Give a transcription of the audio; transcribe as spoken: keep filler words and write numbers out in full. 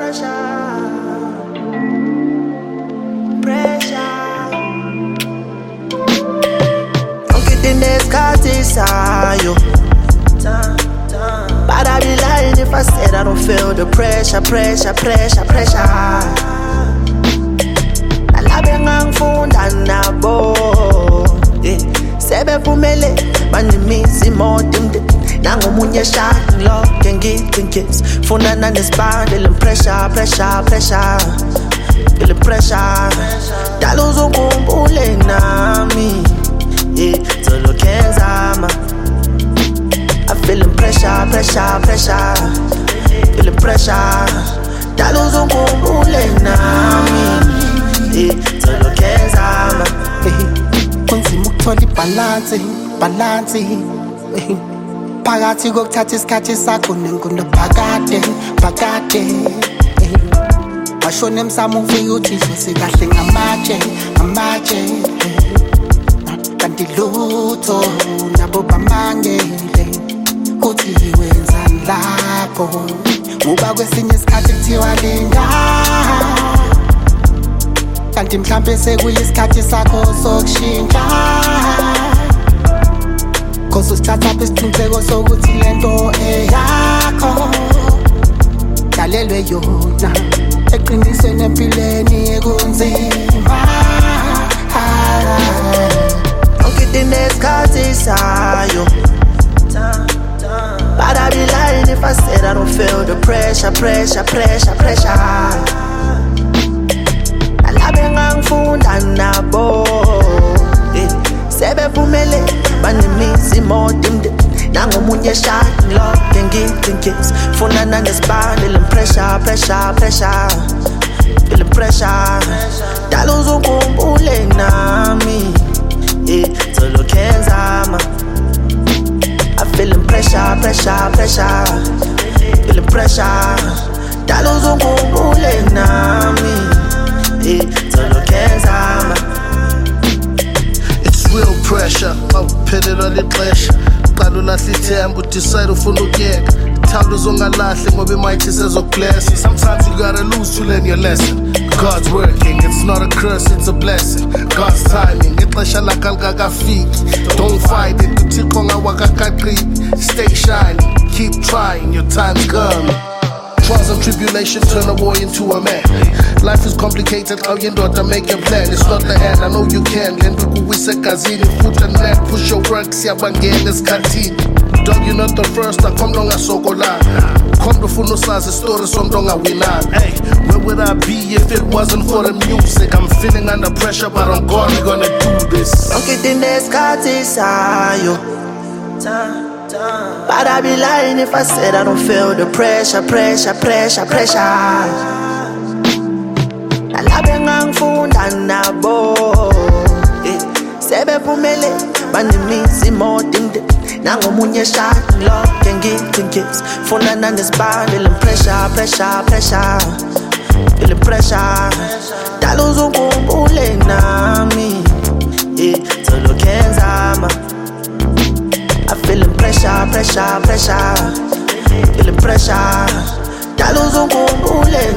Nesikhathi sayo. But I'd be lying if I said I don't feel the pressure, pressure, pressure, pressure. Nalabe ngangifunda nabo, sebevumele banimisi modimde nangomunye shaka ngilokhe ngithi ngis funana nesibandile pressure, pressure, pressure. Feel the pressure, dala uzukhumbule nami. Yeah, so look enzama. I'm feeling pressure, pressure, pressure. Feeling pressure. Dala uzukhumbule nami. Yeah, so look enzama. Kunzima ukuthola ibalance, balance. Phakathi kokuthatha isikhathi sakho nengundo phakade, phakade. Washona emsamo ufike uthi sikahle ngamatshe, ngamatshe. Kanti lutho nabo bamangele uthi wenzani lapho ngoba kwesinye isikhathi kuthiwa linda kanti mhlambe sekuyisikhathi sakho sokushintsha cause usithatha isiqiniseko sokuthi lento eyakho dalelwe yona eqinisweni empilweni ekunzima. Nesikhathi sayo. But I'd be lying if I said I don't feel the pressure, pressure, pressure, pressure. Nalabe ngangifunda nabo, sebevumele banimisi modimde nangomunye shaka ngilokhe ngithi ngis funana nesibandile pressure, pressure, pressure. Feel the pressure, dala uzukhumbule nami. Yeah, so look enzama. I'm feeling pressure, pressure, pressure. Feeling pressure. Dala uzukhumbule nami. Yeah, so look enzama. It's real pressure. Awuphelelwa lixesha. Qala ulahle ithemba udecide ufuna ukuyeka. Thanda uzongalahli ngoba imighty sezokublessa. Sometimes you gotta lose to learn your lesson. God's working, it's not a curse, it's a blessing. God's timing, ixesha lakhe alikakafiki. Don't fight it, uThixo ngawakaqaqi. Stay shining, keep trying, your time's coming. Trials and tribulation turn a boy into a man. Life is complicated, how you know to make a plan. It's not the end, I know you can. Lento kuwise gazini, foot and neck, push your work, siyabangena esikhathini. Dog, you're not the first, I come long asokola. Come to funo sazi story somdonga winana. Hey, where would I be if it wasn't for the music? I'm feeling under pressure, but I'm God, we gonna do this. Ngithi nesikhathi sayo. But I'd be lying if I said I don't feel the pressure, pressure, pressure, pressure. Nalabe ngangifunda nabo, sebevumele banimisi modimde nangomunye shaka ngilokhe ngithi ngis funana nesibandile pressure, pressure, pressure. Feeling pressure, dala uzukhumbule nami. Yeah, so look enzama. I'm feeling pressure, pressure, pressure. Feeling pressure. Dala uzukhumbule